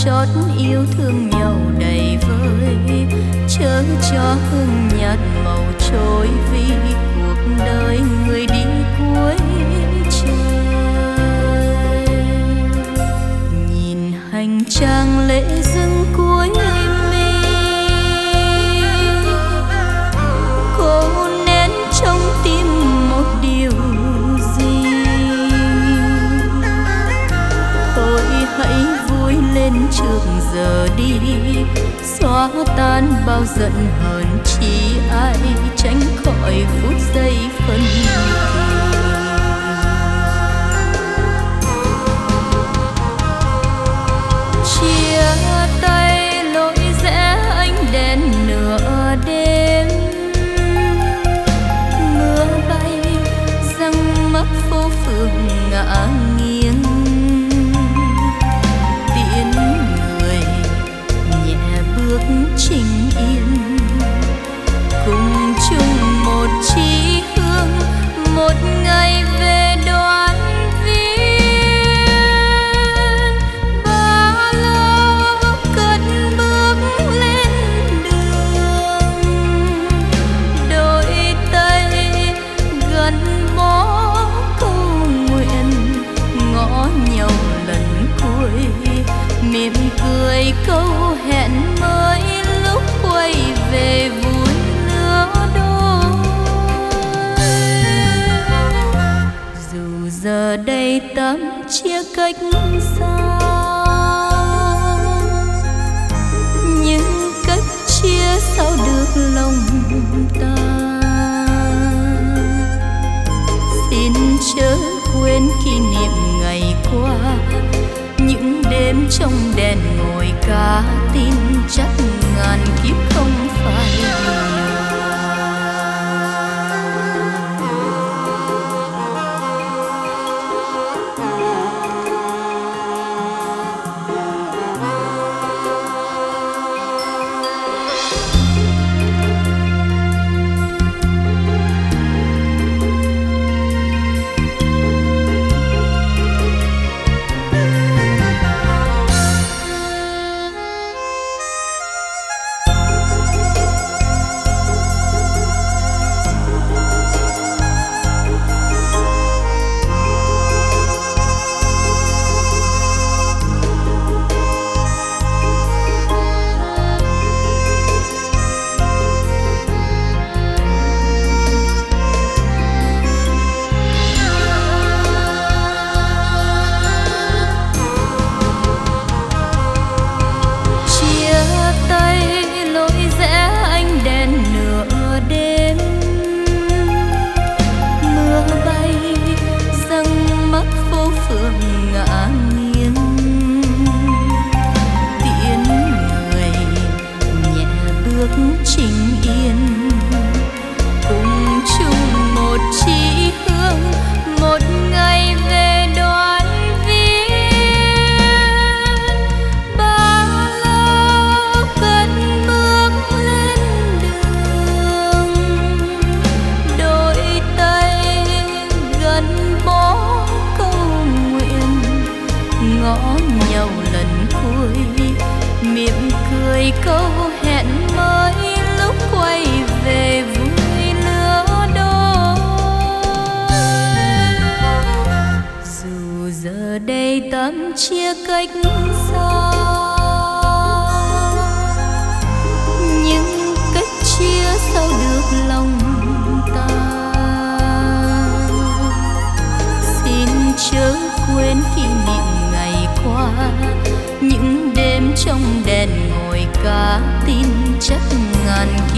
chót yêu thương nhau đầy vơi, chớ cho hương nhạt màu trôi vì cuộc đời người đi cuối trời. Nhìn hành trang lễ dâng cuối mi, cô nén trong tim một điều gì. Thôi hãy vui lên trước giờ đi, xóa tan bao giận hờn, chỉ ai tránh khỏi phút giây phân kỳ. Chia tay lối rẽ ánh đèn nửa đêm, mưa bay răng mắt phố phường ngả nghiêng. Tiễn người nhẹ bước trình yên, cùng chung một chí hướng, một ngày về đoàn viên. Ba lâu cất bước lên đường, đôi tay gắn bó câu nguyện, ngõ nhau lần cuối mỉm cười câu hẹn mới lúc quay về vui lứa đôi. Dù giờ đây tạm chia cách xa, nhưng cách chia sao được lòng ta. Xin chớ quên kỷ niệm ngày qua, những đêm trong đèn ngồi cá tin chắc ngàn kiếp không phải nhiều. Trình yên cùng chung một chí hướng, một ngày về đoàn viên. Ba lâu cất bước lên đường, đôi tay gắn bó câu nguyện, ngõ nhau lần cuối mỉm cười câu hẹn mới lúc quay về vui lứa đôi. Dù giờ đây tạm chia cách xa, nhưng cách chia sao được lòng ta. Xin chớ quên kỷ niệm ngày qua, những đêm trong đèn ngồi cá tin chắc ngàn